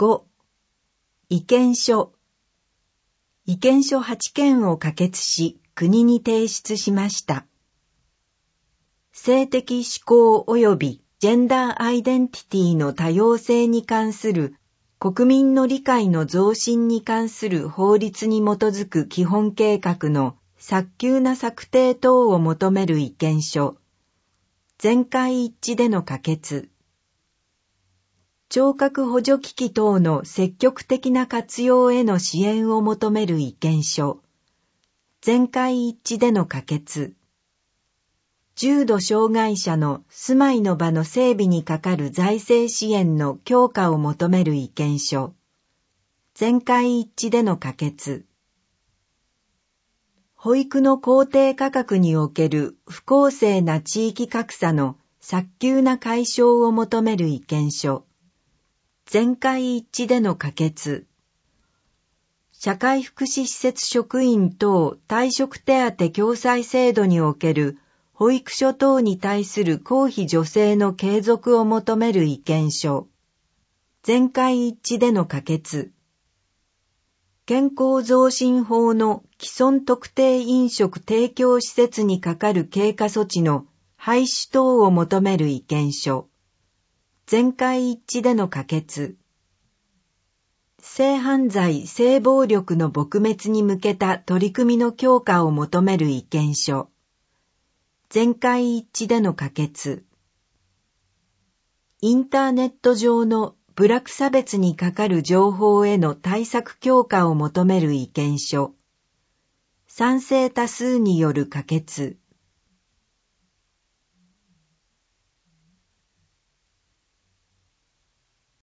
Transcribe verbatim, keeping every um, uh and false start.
ご、意見書。意見書はちけんを可決し、国に提出しました。性的指向及びジェンダーアイデンティティの多様性に関する国民の理解の増進に関する法律に基づく基本計画の早急な策定等を求める意見書。全会一致での可決。聴覚補助機器等の積極的な活用への支援を求める意見書。全会一致での可決。重度障害者の住まいの場の整備にかかる財政支援の強化を求める意見書。全会一致での可決。保育の公定価格における不公正な地域格差の早急な解消を求める意見書。全会一致での可決。社会福祉施設職員等退職手当共済制度における保育所等に対する公費助成の継続を求める意見書。全会一致での可決。健康増進法の既存特定飲食提供施設にかかる経過措置の廃止等を求める意見書。全会一致での可決。性犯罪・性暴力の撲滅に向けた取り組みの強化を求める意見書。全会一致での可決。インターネット上の部落差別にかかる情報への対策強化を求める意見書。賛成多数による可決。